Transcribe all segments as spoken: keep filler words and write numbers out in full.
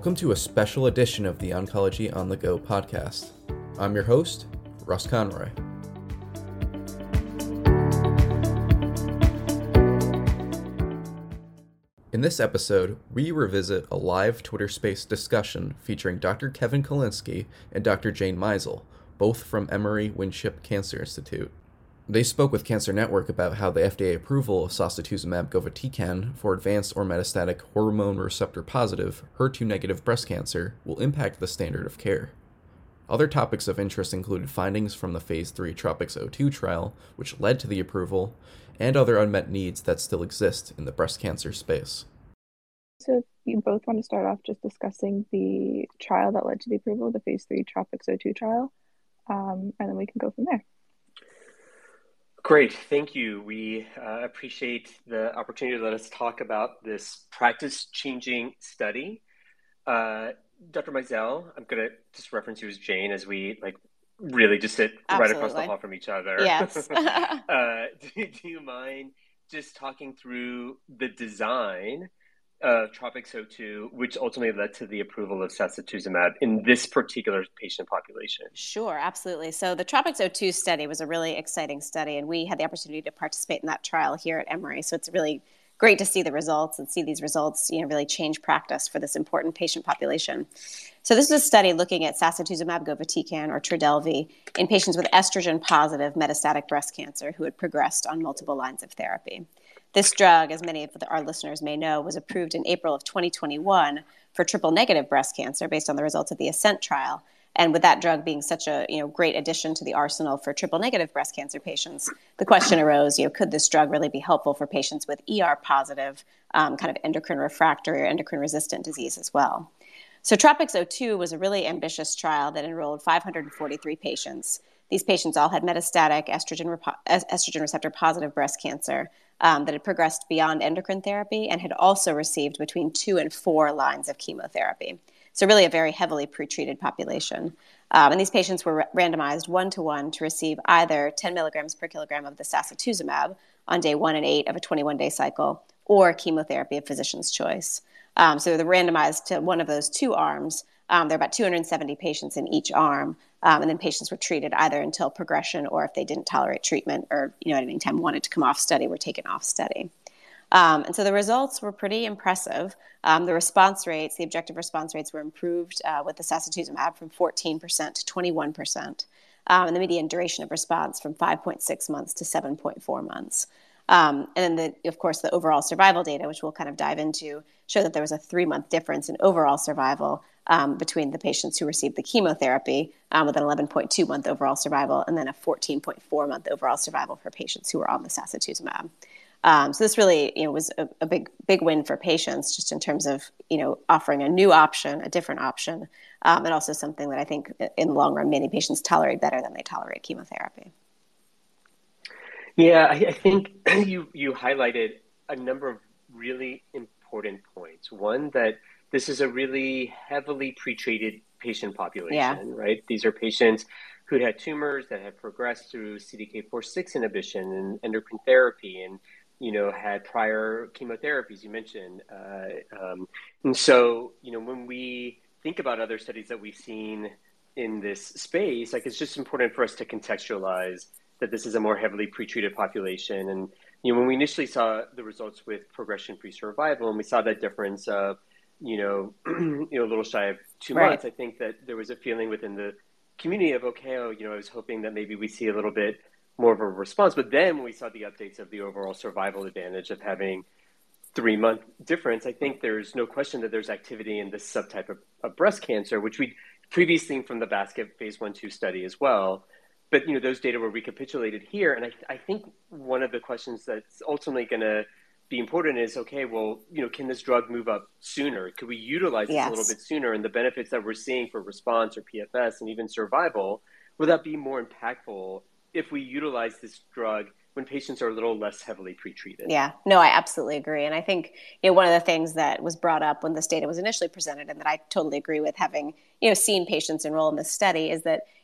Welcome to a special edition of the Oncology on the Go podcast. I'm your host, Russ Conroy. In this episode, we revisit a live Twitter Space discussion featuring Doctor Kevin Kalinsky and Doctor Jane Meisel, both from Emory Winship Cancer Institute. They spoke with Cancer Network about how the F D A approval of sacituzumab govitecan for advanced or metastatic hormone receptor positive, H E R two negative breast cancer will impact the standard of care. Other topics of interest included findings from the phase three TROPiCS-zero two trial, which led to the approval, and other unmet needs that still exist in the breast cancer space. So you both want to start off just discussing the trial that led to the approval, the phase three TROPiCS-zero two trial, um, and then we can go from there. Great, thank you. We uh, appreciate the opportunity to let us talk about this practice-changing study. Uh, Doctor Meisel, I'm going to just reference you as Jane as we like really just sit Absolutely. right across the hall from each other. Yes. uh, do, do you mind just talking through the design of TROPiCS-zero two, which ultimately led to the approval of sacituzumab in this particular patient population? Sure, absolutely. So the TROPiCS-zero two study was a really exciting study, and we had the opportunity to participate in that trial here at Emory. So it's really great to see the results and see these results, you know, really change practice for this important patient population. So this is a study looking at sacituzumab govitecan, or Trodelvy, in patients with estrogen-positive metastatic breast cancer who had progressed on multiple lines of therapy. This drug, as many of our listeners may know, was approved in April of twenty twenty-one for triple-negative breast cancer based on the results of the ASCENT trial. And with that drug being such a you know great addition to the arsenal for triple-negative breast cancer patients, the question arose, you know, could this drug really be helpful for patients with E R-positive, um, kind of endocrine refractory or endocrine-resistant disease as well? So TROPiCS-zero two was a really ambitious trial that enrolled five hundred forty-three patients. These patients all had metastatic estrogen, rep- estrogen receptor-positive breast cancer um, that had progressed beyond endocrine therapy and had also received between two and four lines of chemotherapy. So really a very heavily pretreated population. Um, and these patients were ra- randomized one-to-one to receive either ten milligrams per kilogram of the sacituzumab on day one and eight of a twenty-one-day cycle or chemotherapy of physician's choice. Um, so they're randomized to one of those two arms. Um, there are about two hundred seventy patients in each arm, um, and then patients were treated either until progression or if they didn't tolerate treatment or, you know, at any time wanted to come off study, were taken off study. Um, and so the results were pretty impressive. Um, the response rates, the objective response rates were improved uh, with the sacituzumab from fourteen percent to twenty-one percent, um, and the median duration of response from five point six months to seven point four months. Um, and then, the, of course, the overall survival data, which we'll kind of dive into, show that there was a three-month difference in overall survival um, between the patients who received the chemotherapy um, with an eleven point two month overall survival and then a fourteen point four month overall survival for patients who were on the sacituzumab. Um, so this really, you know, was a, a big, big win for patients, just in terms of, you know, offering a new option, a different option, um, and also something that I think, in the long run, many patients tolerate better than they tolerate chemotherapy. Yeah, I, I think you you highlighted a number of really important points. One, that this is a really heavily pretreated patient population, Yeah. right? These are patients who had tumors that had progressed through C D K four six inhibition and endocrine therapy, and you know had prior chemotherapies you mentioned. Uh, um, and so, you know, when we think about other studies that we've seen in this space, like it's just important for us to contextualize that this is a more heavily pretreated population. And, you know, when we initially saw the results with progression-free survival, and we saw that difference of, you know, you know, a little shy of two Right. months, I think that there was a feeling within the community of, okay, oh, you know, I was hoping that maybe we see a little bit more of a response. But then when we saw the updates of the overall survival advantage of having three-month difference, I think there's no question that there's activity in this subtype of, of breast cancer, which we previously seen from the basket phase one two study as well. But, you know, those data were recapitulated here. And I, I think one of the questions that's ultimately going to be important is, okay, well, you know, can this drug move up sooner? Could we utilize this Yes. a little bit sooner? And the benefits that we're seeing for response or P F S and even survival, would that be more impactful if we utilize this drug when patients are a little less heavily pretreated? Yeah, no, I absolutely agree. And I think, you know, one of the things that was brought up when this data was initially presented, and that I totally agree with, having, you know, seen patients enroll in this study, is that,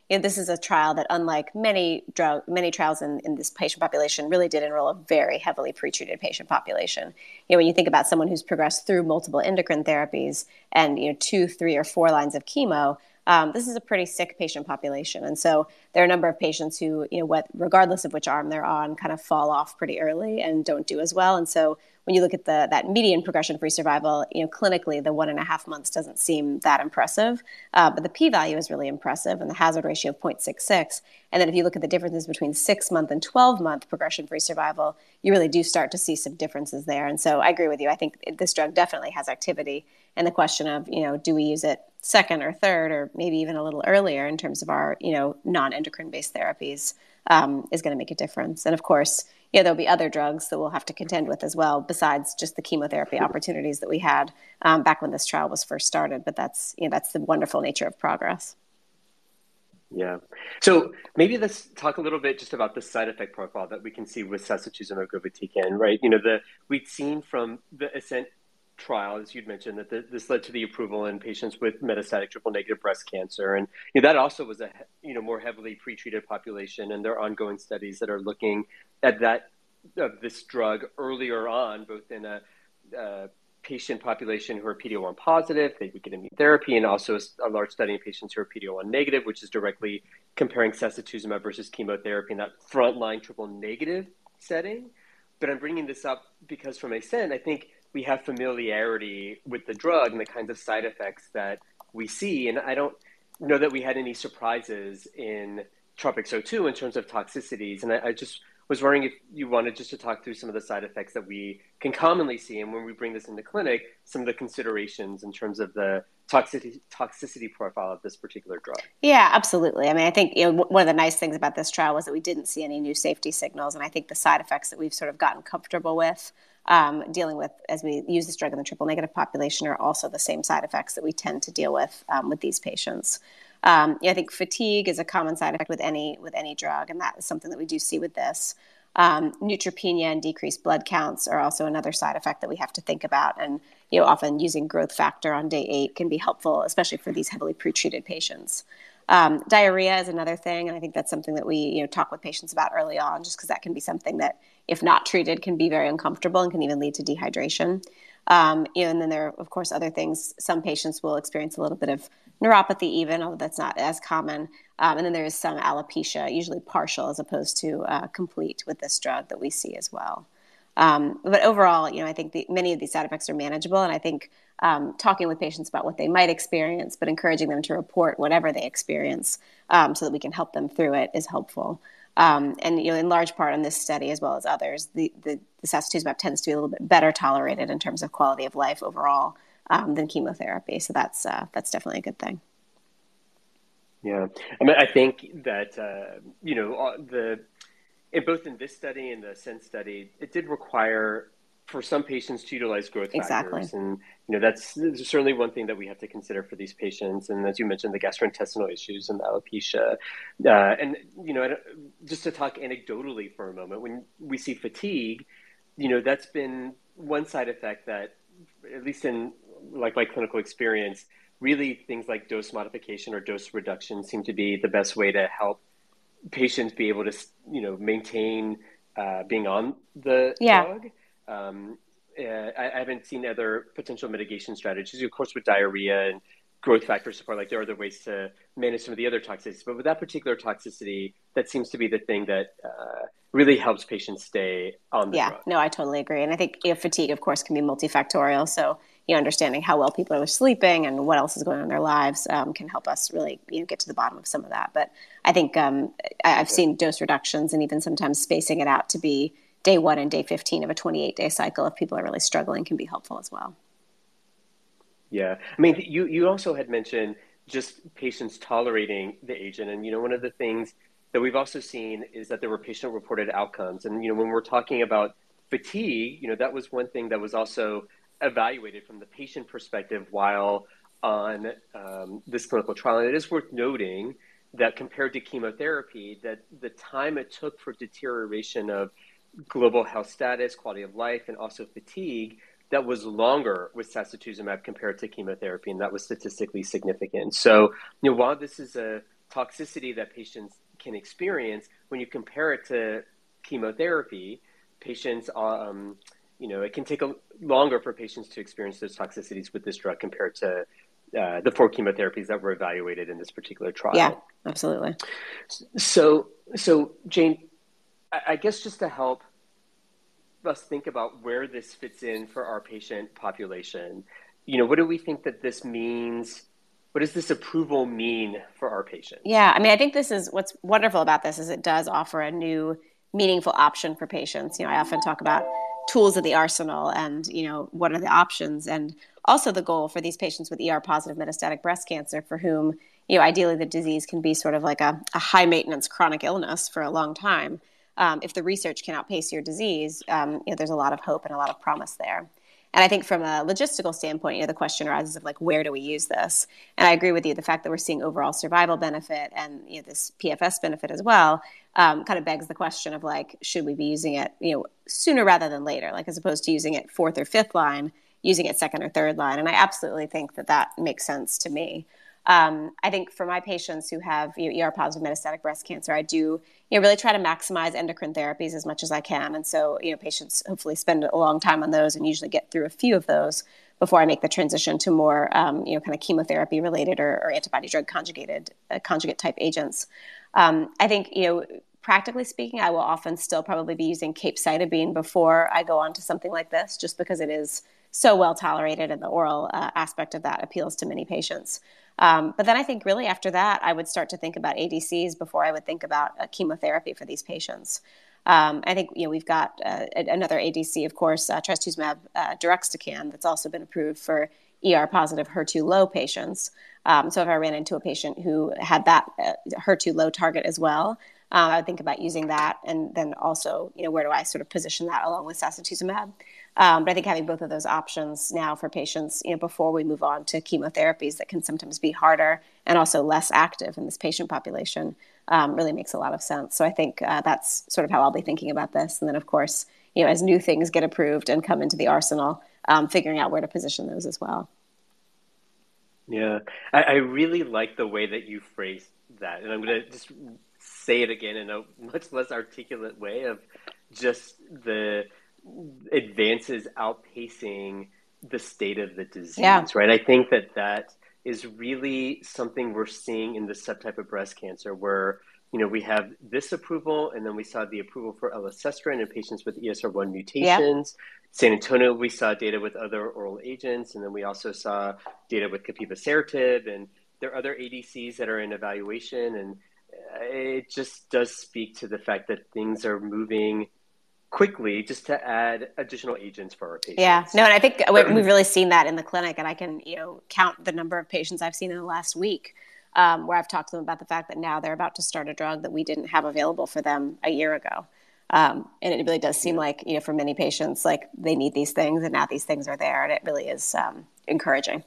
you know, this is a trial that, unlike many drug, many trials in, in this patient population, really did enroll a very heavily pretreated patient population. You know, when you think about someone who's progressed through multiple endocrine therapies and, you know, two, three, or four lines of chemo, um, this is a pretty sick patient population. And so there are a number of patients who, you know, what, regardless of which arm they're on, kind of fall off pretty early and don't do as well. And so when you look at the that median progression-free survival, you know, clinically, the one and a half months doesn't seem that impressive, uh, but the p-value is really impressive, and the hazard ratio of zero point six six. And then if you look at the differences between six-month and twelve-month progression-free survival, you really do start to see some differences there. And so I agree with you. I think this drug definitely has activity. And the question of, you know, do we use it second or third, or maybe even a little earlier in terms of our, you know, non-endocrine-based therapies, um, is going to make a difference. And of course, yeah, there'll be other drugs that we'll have to contend with as well, besides just the chemotherapy opportunities that we had um, back when this trial was first started. But that's, you know, that's the wonderful nature of progress. Yeah. So maybe let's talk a little bit just about the side effect profile that we can see with sacituzumab govitecan, right? You know, the we'd seen from the ASCENT trial, as you'd mentioned, that the, this led to the approval in patients with metastatic triple-negative breast cancer, and you know, that also was a you know more heavily pretreated population, and there are ongoing studies that are looking at that of this drug earlier on, both in a, a patient population who are P D L one positive, they would get immunotherapy, and also a, a large study in patients who are P D L one negative, which is directly comparing sacituzumab versus chemotherapy in that frontline triple-negative setting. But I'm bringing this up because from ASCENT, I think we have familiarity with the drug and the kinds of side effects that we see. And I don't know that we had any surprises in TROPiCS-zero two in terms of toxicities. And I, I just was wondering if you wanted just to talk through some of the side effects that we can commonly see. And when we bring this into clinic, some of the considerations in terms of the toxicity, toxicity profile of this particular drug. Yeah, absolutely. I mean, I think, you know, one of the nice things about this trial was that we didn't see any new safety signals. And I think the side effects that we've sort of gotten comfortable with Um, dealing with as we use this drug in the triple negative population are also the same side effects that we tend to deal with um, with these patients. Um, yeah, I think fatigue is a common side effect with any with any drug, and that is something that we do see with this. Um, neutropenia and decreased blood counts are also another side effect that we have to think about, and you know, often using growth factor on day eight can be helpful, especially for these heavily pretreated patients. Um, diarrhea is another thing, and I think that's something that we you know talk with patients about early on, just because that can be something that, if not treated, can be very uncomfortable and can even lead to dehydration. Um, you know, and then there are, of course, other things. Some patients will experience a little bit of neuropathy even, although that's not as common. Um, and then there is some alopecia, usually partial as opposed to uh, complete with this drug that we see as well. Um, but overall, you know, I think the, many of these side effects are manageable, and I think um, talking with patients about what they might experience, but encouraging them to report whatever they experience um, so that we can help them through it is helpful. Um, and you know, in large part on this study, as well as others, the, the, the sacituzumab tends to be a little bit better tolerated in terms of quality of life overall um, than chemotherapy. So that's uh, that's definitely a good thing. Yeah, I mean, I think that uh, you know the in both in this study and the ASCENT study, it did require for some patients to utilize growth Exactly. factors. And, you know, that's, that's certainly one thing that we have to consider for these patients. And as you mentioned, the gastrointestinal issues and the alopecia. Uh, and, you know, just to talk anecdotally for a moment, when we see fatigue, you know, that's been one side effect that, at least in like my clinical experience, really things like dose modification or dose reduction seem to be the best way to help patients be able to, you know, maintain uh, being on the Yeah. drug. Um, uh, I, I haven't seen other potential mitigation strategies. Of course, with diarrhea and growth factor support, like there are other ways to manage some of the other toxicities. But with that particular toxicity, that seems to be the thing that uh, really helps patients stay on the yeah, drug. No, I totally agree. And I think you know, fatigue, of course, can be multifactorial. So you know, understanding how well people are sleeping and what else is going on in their lives um, can help us really you know, get to the bottom of some of that. But I think um, I, I've Okay. seen dose reductions and even sometimes spacing it out to be day one and day fifteen of a twenty-eight day cycle if people are really struggling can be helpful as well. Yeah. I mean, you, you also had mentioned just patients tolerating the agent. And, you know, one of the things that we've also seen is that there were patient-reported outcomes. And, you know, when we're talking about fatigue, you know, that was one thing that was also evaluated from the patient perspective while on um, this clinical trial. And it is worth noting that compared to chemotherapy, that the time it took for deterioration of global health status, quality of life, and also fatigue, that was longer with sacituzumab compared to chemotherapy, and that was statistically significant. So, you know, while this is a toxicity that patients can experience when you compare it to chemotherapy. Patients, um, you know, it can take a longer for patients to experience those toxicities with this drug compared to uh, the four chemotherapies that were evaluated in this particular trial. Yeah, absolutely. So, so Jane, I, I guess just to help us think about where this fits in for our patient population, you know, what do we think that this means? What does this approval mean for our patients? Yeah, I mean, I think this is what's wonderful about this is it does offer a new meaningful option for patients. You know, I often talk about tools in the arsenal and, you know, what are the options, and also the goal for these patients with E R positive metastatic breast cancer for whom, you know, ideally the disease can be sort of like a, a high maintenance chronic illness for a long time. Um, if the research can outpace your disease, um, you know, there's a lot of hope and a lot of promise there. And I think from a logistical standpoint, you know, the question arises of like, where do we use this? And I agree with you. The fact that we're seeing overall survival benefit and, you know, this P F S benefit as well, um, kind of begs the question of like, should we be using it, you know, sooner rather than later, like as opposed to using it fourth or fifth line, using it second or third line. And I absolutely think that that makes sense to me. Um, I think for my patients who have, you know, E R positive metastatic breast cancer, I do, you know, really try to maximize endocrine therapies as much as I can. And so, you know, patients hopefully spend a long time on those and usually get through a few of those before I make the transition to more, um, you know, kind of chemotherapy related or, or antibody drug conjugated, uh, conjugate type agents. Um, I think, you know, practically speaking, I will often still probably be using capecitabine before I go on to something like this, just because it is so well tolerated and the oral uh, aspect of that appeals to many patients. Um, but then I think really after that, I would start to think about A D Cs before I would think about a chemotherapy for these patients. Um, I think, you know, we've got uh, another A D C, of course, uh, trastuzumab uh, deruxtecan, that's also been approved for E R positive H E R two low patients. Um, so if I ran into a patient who had that uh, H E R two low target as well, um, I would think about using that. And then also, you know, where do I sort of position that along with sacituzumab? Um, but I think having both of those options now for patients, you know, before we move on to chemotherapies that can sometimes be harder and also less active in this patient population, um, really makes a lot of sense. So I think uh, that's sort of how I'll be thinking about this. And then, of course, you know, as new things get approved and come into the arsenal, um, figuring out where to position those as well. Yeah, I, I really like the way that you phrased that. And I'm going to just say it again in a much less articulate way of just the advances outpacing the state of the disease, yeah. right? I think that that is really something we're seeing in this subtype of breast cancer where, you know, we have this approval and then we saw the approval for elacestrant in patients with E S R one mutations. Yeah. San Antonio, we saw data with other oral agents, and then we also saw data with capivasertib, and there are other A D Cs that are in evaluation, and it just does speak to the fact that things are moving quickly just to add additional agents for our patients. Yeah, no, and I think we've really seen that in the clinic, and I can, you know, count the number of patients I've seen in the last week um, where I've talked to them about the fact that now they're about to start a drug that we didn't have available for them a year ago. Um, and it really does seem yeah. like, you know, for many patients, like they need these things and now these things are there, and it really is um, encouraging.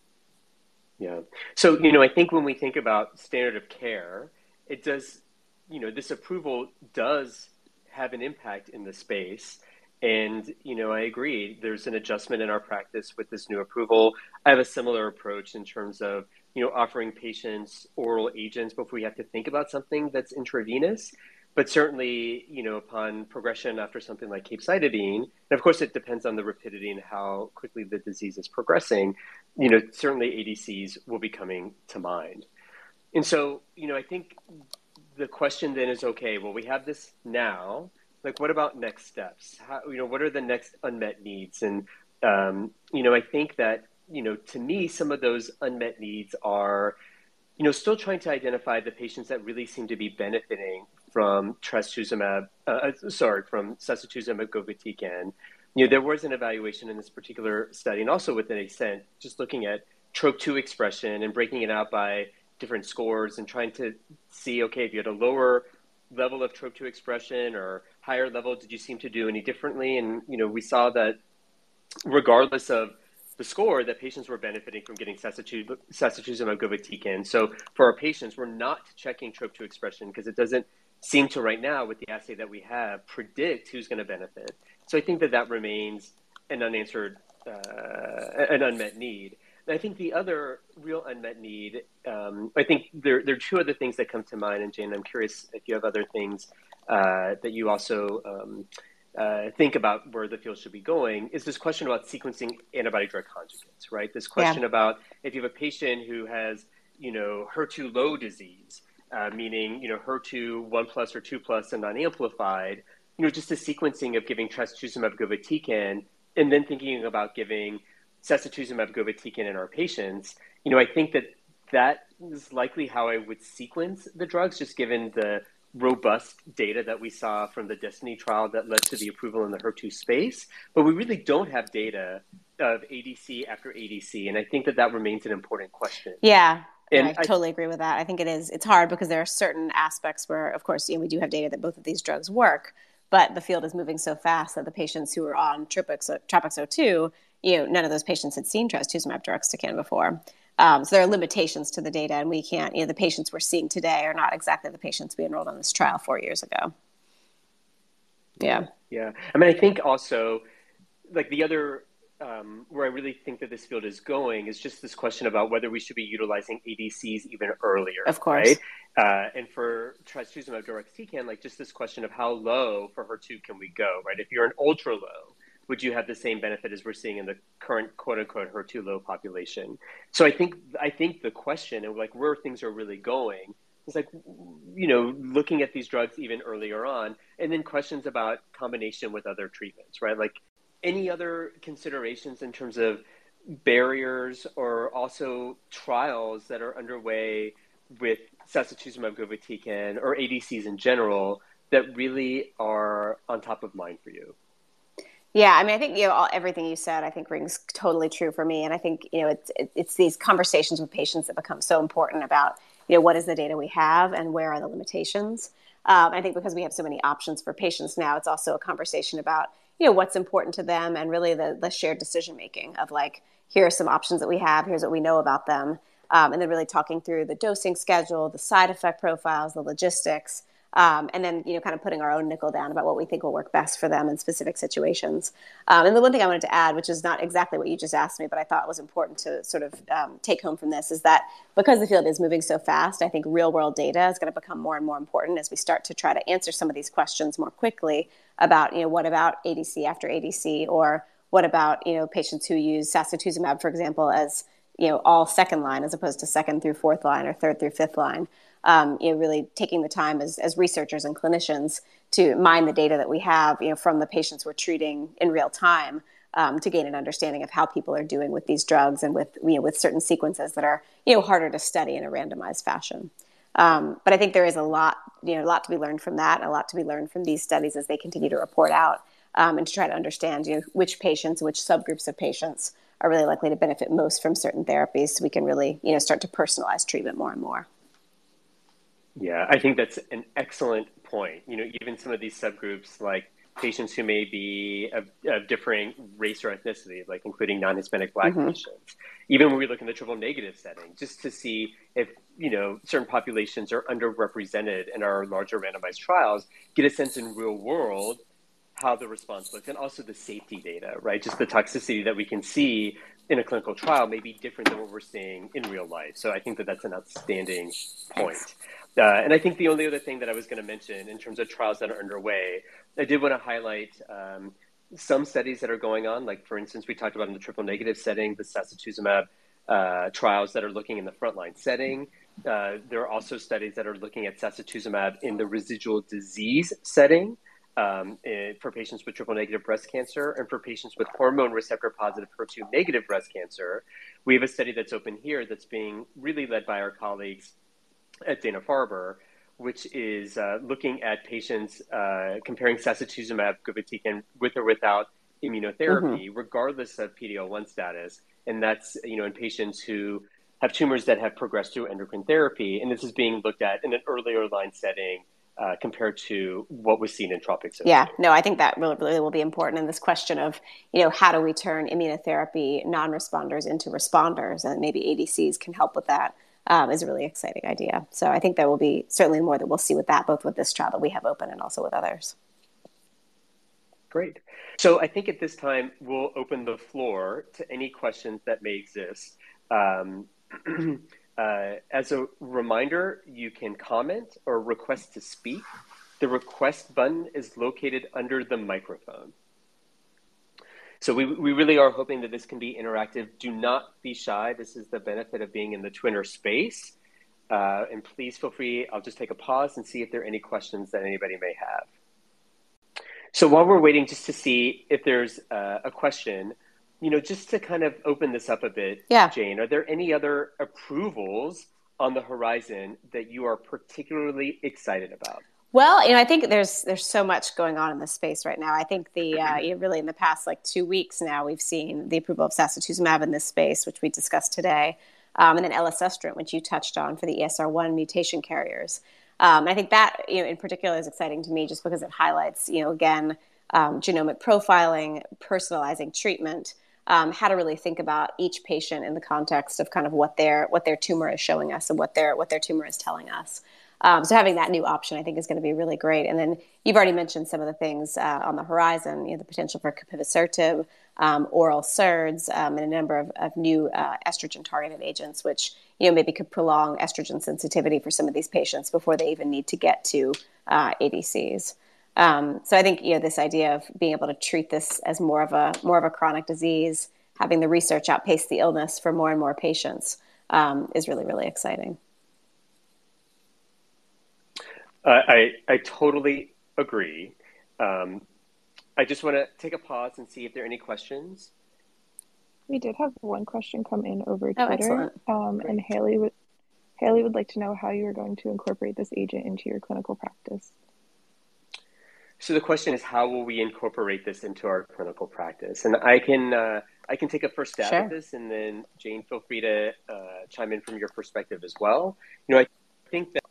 Yeah. So, you know, I think when we think about standard of care, it does, you know, this approval does have an impact in the space. And, you know, I agree, there's an adjustment in our practice with this new approval. I have a similar approach in terms of, you know, offering patients oral agents before we have to think about something that's intravenous. But certainly, you know, upon progression after something like capecitabine, and of course it depends on the rapidity and how quickly the disease is progressing, you know, certainly A D Cs will be coming to mind. And so, you know, I think the question then is, okay, well, we have this now, like, what about next steps? How, you know, what are the next unmet needs? And, um, you know, I think that, you know, to me, some of those unmet needs are, you know, still trying to identify the patients that really seem to be benefiting from trastuzumab, uh, sorry, from sacituzumab govitecan. You know, there was an evaluation in this particular study, and also within ASCENT, just looking at TROP two expression and breaking it out by different scores and trying to see, okay, if you had a lower level of TROP two expression or higher level, did you seem to do any differently? And, you know, we saw that regardless of the score, that patients were benefiting from getting sacituzumab govitecan. So for our patients, we're not checking TROP two expression because it doesn't seem to right now with the assay that we have predict who's going to benefit. So I think that that remains an unanswered, uh, an unmet need. I think the other real unmet need, um, I think there, there are two other things that come to mind. And Jane, I'm curious if you have other things uh, that you also um, uh, think about where the field should be going, is this question about sequencing antibody drug conjugates, right? This question yeah. about if you have a patient who has, you know, H E R two low disease, uh, meaning, you know, H E R two one plus or two plus and non-amplified, you know, just the sequencing of giving trastuzumab govitecan and then thinking about giving sacituzumab govitecan in our patients, you know, I think that that is likely how I would sequence the drugs, just given the robust data that we saw from the Destiny trial that led to the approval in the H E R two space. But we really don't have data of A D C after A D C, and I think that that remains an important question. Yeah. And I, I totally agree with that. I think it is, it's hard because there are certain aspects where, of course, you know, we do have data that both of these drugs work, but the field is moving so fast that the patients who are on TROPiCS-O two, you know, none of those patients had seen trastuzumab deruxtecan before. Um, so there are limitations to the data, and we can't, you know, the patients we're seeing today are not exactly the patients we enrolled on this trial four years ago. Yeah. Yeah. I mean, I think also, like the other, um, where I really think that this field is going is just this question about whether we should be utilizing A D Cs even earlier. Of course. Right? Uh, and for trastuzumab deruxtecan, like just this question of how low for H E R two can we go, right? If you're an ultra low, would you have the same benefit as we're seeing in the current quote unquote H E R two low population? So I think, I think the question and like where things are really going is like, you know, looking at these drugs even earlier on, and then questions about combination with other treatments, right? Like any other considerations in terms of barriers or also trials that are underway with sacituzumab govitecan or A D Cs in general that really are on top of mind for you? Yeah, I mean, I think, you know, all, everything you said, I think rings totally true for me. And I think, you know, it's, it, it's these conversations with patients that become so important about, you know, what is the data we have and where are the limitations? Um, I think because we have so many options for patients now, it's also a conversation about, you know, what's important to them and really the, the shared decision-making of like, here are some options that we have, here's what we know about them. Um, and then really talking through the dosing schedule, the side effect profiles, the logistics, Um, and then, you know, kind of putting our own nickel down about what we think will work best for them in specific situations. Um, and the one thing I wanted to add, which is not exactly what you just asked me, but I thought was important to sort of um, take home from this, is that because the field is moving so fast, I think real world data is going to become more and more important as we start to try to answer some of these questions more quickly about, you know, what about A D C after A D C, or what about, you know, patients who use sacituzumab, for example, as, you know, all second line as opposed to second through fourth line or third through fifth line. Um, you know, really taking the time as, as researchers and clinicians to mine the data that we have, you know, from the patients we're treating in real time, um, to gain an understanding of how people are doing with these drugs and with, you know, with certain sequences that are, you know, harder to study in a randomized fashion. Um, but I think there is a lot, you know, a lot to be learned from that, a lot to be learned from these studies as they continue to report out, um, and to try to understand, you know, which patients, which subgroups of patients are really likely to benefit most from certain therapies, so we can really, you know, start to personalize treatment more and more. Yeah, I think that's an excellent point. You know, even some of these subgroups, like patients who may be of, of differing race or ethnicity, like including non-Hispanic Black mm-hmm. patients, even when we look in the triple negative setting, just to see if, you know, certain populations are underrepresented in our larger randomized trials, get a sense in real world how the response looks, and also the safety data, right? Just the toxicity that we can see in a clinical trial may be different than what we're seeing in real life. So I think that that's an outstanding point. Uh, and I think the only other thing that I was going to mention in terms of trials that are underway, I did want to highlight um, some studies that are going on. Like, for instance, we talked about in the triple negative setting, the sacituzumab uh, trials that are looking in the frontline setting. Uh, there are also studies that are looking at sacituzumab in the residual disease setting um, for patients with triple negative breast cancer, and for patients with hormone receptor positive H E R two negative breast cancer. We have a study that's open here that's being really led by our colleagues at Dana-Farber, which is uh, looking at patients uh, comparing sacituzumab govitecan with or without immunotherapy, mm-hmm. regardless of P D L one status. And that's, you know, in patients who have tumors that have progressed through endocrine therapy. And this is being looked at in an earlier line setting uh, compared to what was seen in TROPiCS. Yeah, no, I think that really, really will be important in this question of, you know, how do we turn immunotherapy non-responders into responders? And maybe A D Cs can help with that. Um, is a really exciting idea. So I think there will be certainly more that we'll see with that, both with this trial that we have open and also with others. Great. So I think at this time, we'll open the floor to any questions that may exist. Um, uh, as a reminder, you can comment or request to speak. The request button is located under the microphone. So we, we really are hoping that this can be interactive. Do not be shy. This is the benefit of being in the Twitter space. Uh, and please feel free, I'll just take a pause and see if there are any questions that anybody may have. So while we're waiting just to see if there's uh, a question, you know, just to kind of open this up a bit, yeah. Jane, are there any other approvals on the horizon that you are particularly excited about? Well, you know, I think there's there's so much going on in this space right now. I think the uh, you know, really in the past like two weeks now, we've seen the approval of sacituzumab in this space, which we discussed today, um, and then elacestrant, which you touched on for the E S R one mutation carriers. Um, I think that, you know, in particular is exciting to me just because it highlights, you know, again, um, genomic profiling, personalizing treatment, um, how to really think about each patient in the context of kind of what their what their tumor is showing us and what their what their tumor is telling us. Um, so having that new option, I think, is going to be really great. And then you've already mentioned some of the things uh, on the horizon, you know, the potential for capivasertib, um, oral S E R Ds, um, and a number of, of new uh, estrogen-targeted agents, which, you know, maybe could prolong estrogen sensitivity for some of these patients before they even need to get to uh, A D Cs. Um, so I think, you know, this idea of being able to treat this as more of a more of a chronic disease, having the research outpace the illness for more and more patients, um, is really, really exciting. Uh, I, I totally agree. Um, I just want to take a pause and see if there are any questions. We did have one question come in over Oh, Twitter, um, Great. and Haley would Haley would like to know how you are going to incorporate this agent into your clinical practice. So the question is, how will we incorporate this into our clinical practice? And I can uh, I can take a first stab Sure. at this, and then Jane, feel free to uh, chime in from your perspective as well. You know, I think that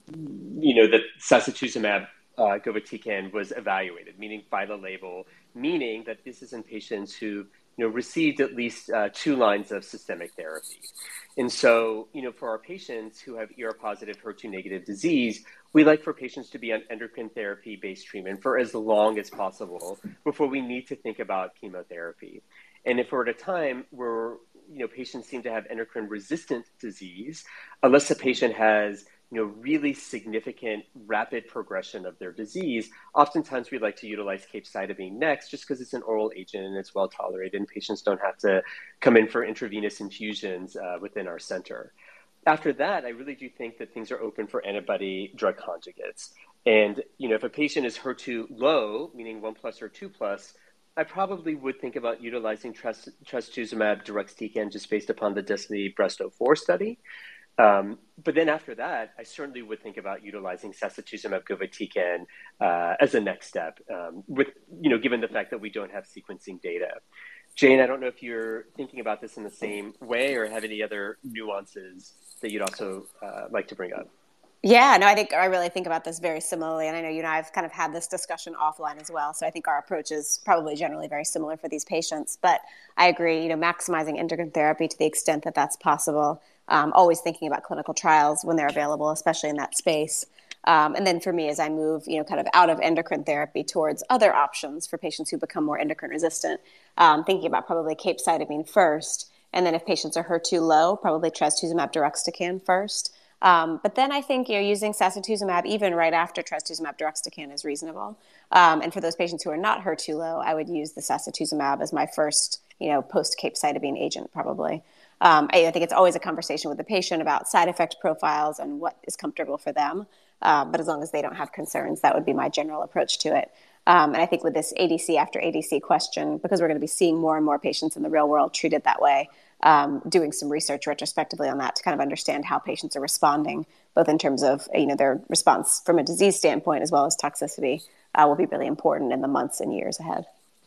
you know that sacituzumab uh, govitecan was evaluated, meaning by the label, meaning that this is in patients who you know received at least uh, two lines of systemic therapy. And so, you know, for our patients who have E R positive, H E R two negative disease, we like for patients to be on endocrine therapy-based treatment for as long as possible before we need to think about chemotherapy. And if we're at a time where, you know, patients seem to have endocrine-resistant disease, unless a patient has, you know, really significant rapid progression of their disease, oftentimes we like to utilize capecitabine next just because it's an oral agent and it's well tolerated and patients don't have to come in for intravenous infusions uh, within our center. After that, I really do think that things are open for antibody drug conjugates. And, you know, if a patient is H E R two low, meaning one plus or two plus, I probably would think about utilizing trastuzumab deruxtecan just based upon the Destiny Breast oh four study. Um, but then after that, I certainly would think about utilizing sacituzumab govitecan uh, as a next step, um, with, you know, given the fact that we don't have sequencing data. Jane, I don't know if you're thinking about this in the same way or have any other nuances that you'd also uh, like to bring up. Yeah, no, I think I really think about this very similarly. And I know you and I have kind of had this discussion offline as well. So I think our approach is probably generally very similar for these patients. But I agree, you know, maximizing endocrine therapy to the extent that that's possible. Um, always thinking about clinical trials when they're available, especially in that space. Um, and then for me, as I move, you know, kind of out of endocrine therapy towards other options for patients who become more endocrine resistant, um, thinking about probably capecitabine first. And then if patients are H E R two low, probably trastuzumab deruxtecan first. Um, but then I think, you know, using sacituzumab even right after trastuzumab deruxtecan is reasonable. Um, and for those patients who are not H E R two low, I would use the sacituzumab as my first, you know, post-capecitabine agent probably. Um, I, I think it's always a conversation with the patient about side effect profiles and what is comfortable for them. Uh, but as long as they don't have concerns, that would be my general approach to it. Um, and I think with this A D C after A D C question, because we're going to be seeing more and more patients in the real world treated that way, um, doing some research retrospectively on that to kind of understand how patients are responding, both in terms of, you know, their response from a disease standpoint as well as toxicity, uh, will be really important in the months and years ahead.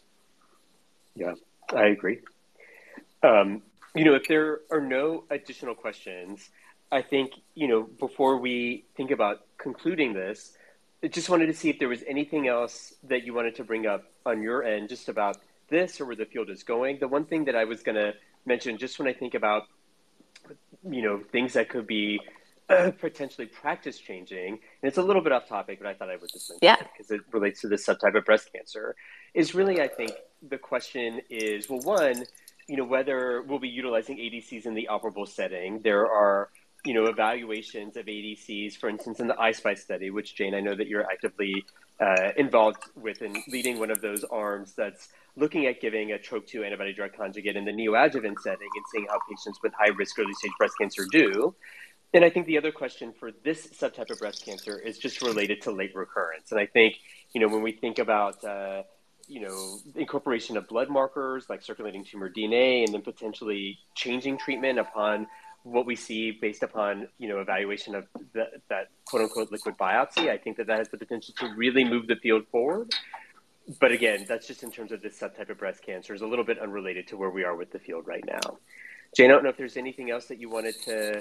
Yeah, I agree. Um, you know, if there are no additional questions, I think, you know, before we think about concluding this, I just wanted to see if there was anything else that you wanted to bring up on your end, just about this or where the field is going. The one thing that I was going to mention, just when I think about, you know, things that could be uh, potentially practice changing, and it's a little bit off topic, but I thought I would just mention Yeah. it because it relates to this subtype of breast cancer, is really, I think the question is, well, one, you know, whether we'll be utilizing A D Cs in the operable setting. There are, you know, evaluations of A D Cs, for instance, in the I-SPICE study, which, Jane, I know that you're actively uh, involved with in leading one of those arms that's looking at giving a trope two antibody drug conjugate in the neoadjuvant setting and seeing how patients with high-risk early-stage breast cancer do. And I think the other question for this subtype of breast cancer is just related to late recurrence. And I think, you know, when we think about, uh, you know, incorporation of blood markers like circulating tumor D N A and then potentially changing treatment upon what we see based upon, you know, evaluation of the, that quote unquote liquid biopsy, I think that that has the potential to really move the field forward. But again, that's just in terms of this subtype of breast cancer. Is a little bit unrelated to where we are with the field right now. Jane, I don't know if there's anything else that you wanted to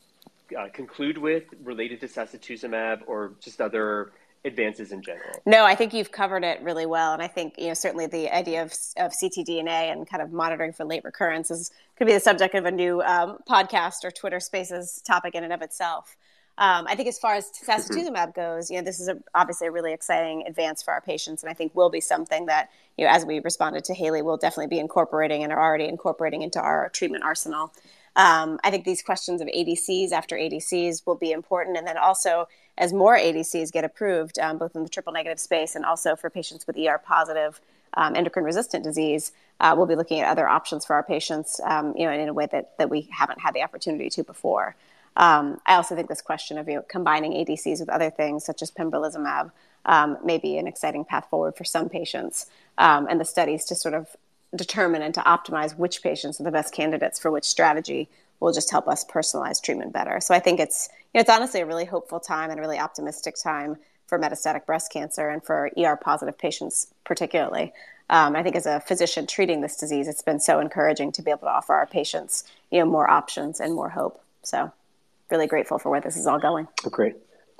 uh, conclude with related to sacituzumab or just other advances in general. No, I think you've covered it really well. And I think, you know, certainly the idea of, of ctDNA and kind of monitoring for late recurrence is could be the subject of a new um, podcast or Twitter Spaces topic in and of itself. Um, I think as far as sacituzumab goes, you know, this is a, obviously a really exciting advance for our patients, and I think will be something that, you know, as we responded to Haley, we'll definitely be incorporating and are already incorporating into our treatment arsenal. Um, I think these questions of A D Cs after A D Cs will be important, and then also as more A D Cs get approved, um, both in the triple negative space and also for patients with E R positive um, endocrine resistant disease, uh, we'll be looking at other options for our patients, um, you know, in a way that, that we haven't had the opportunity to before. Um, I also think this question of, you know, combining A D Cs with other things such as pembrolizumab um, may be an exciting path forward for some patients, um, and the studies to sort of determine and to optimize which patients are the best candidates for which strategy will just help us personalize treatment better. So I think it's, you know, it's honestly a really hopeful time and a really optimistic time for metastatic breast cancer and for E R positive patients particularly. Um, I think as a physician treating this disease, it's been so encouraging to be able to offer our patients, you know, more options and more hope. So really grateful for where this is all going. Great.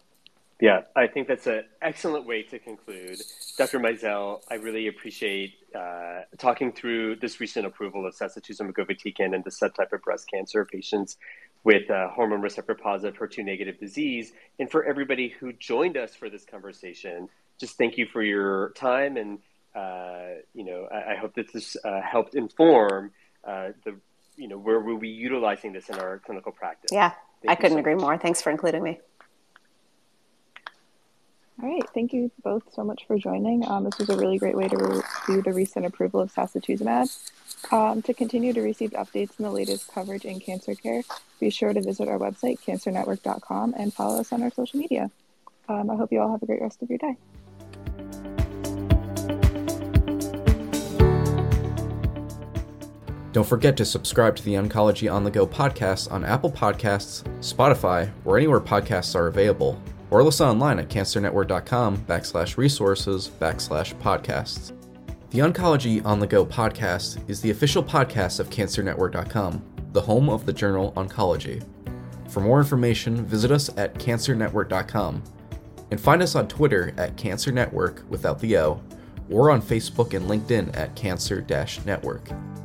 Yeah, I think that's an excellent way to conclude. Doctor Mizell, I really appreciate uh, talking through this recent approval of sacituzumab govitecan in the subtype of breast cancer patients with uh, hormone receptor positive H E R two negative disease. And for everybody who joined us for this conversation, just thank you for your time. And, uh, you know, I, I hope that this uh, helped inform uh, the, you know, where we'll be utilizing this in our clinical practice. Yeah, thank I couldn't so agree much. more. Thanks for including me. All right, thank you both so much for joining. Um, this was a really great way to review the recent approval of sacituzumab. Um, to continue to receive updates on the latest coverage in cancer care, be sure to visit our website, cancer network dot com, and follow us on our social media. Um, I hope you all have a great rest of your day. Don't forget to subscribe to the Oncology on the Go podcast on Apple Podcasts, Spotify, or anywhere podcasts are available, or listen online at cancer network dot com backslash resources backslash podcasts. The Oncology on the Go podcast is the official podcast of cancer network dot com, the home of the journal Oncology. For more information, visit us at cancer network dot com and find us on Twitter at Cancer Network without the O, or on Facebook and LinkedIn at Cancer Network.